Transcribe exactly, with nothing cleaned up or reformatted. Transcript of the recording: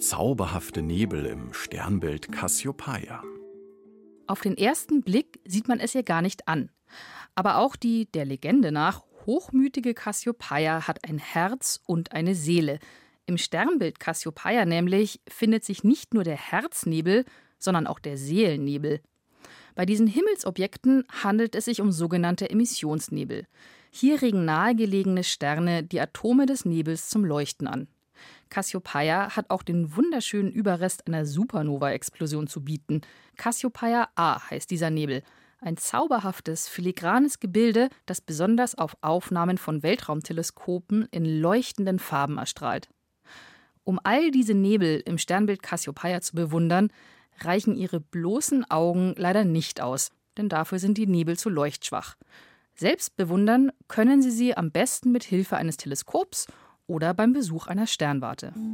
zauberhafte Nebel im Sternbild Kassiopeia. Auf den ersten Blick sieht man es ihr gar nicht an. Aber auch die, der Legende nach, hochmütige Kassiopeia hat ein Herz und eine Seele. Im Sternbild Kassiopeia nämlich findet sich nicht nur der Herznebel, sondern auch der Seelennebel. Bei diesen Himmelsobjekten handelt es sich um sogenannte Emissionsnebel. Hier regen nahegelegene Sterne die Atome des Nebels zum Leuchten an. Kassiopeia hat auch den wunderschönen Überrest einer Supernova-Explosion zu bieten. Kassiopeia A heißt dieser Nebel. Ein zauberhaftes, filigranes Gebilde, das besonders auf Aufnahmen von Weltraumteleskopen in leuchtenden Farben erstrahlt. Um all diese Nebel im Sternbild Kassiopeia zu bewundern, reichen ihre bloßen Augen leider nicht aus, denn dafür sind die Nebel zu leuchtschwach. Selbst bewundern können Sie sie am besten mit Hilfe eines Teleskops oder beim Besuch einer Sternwarte.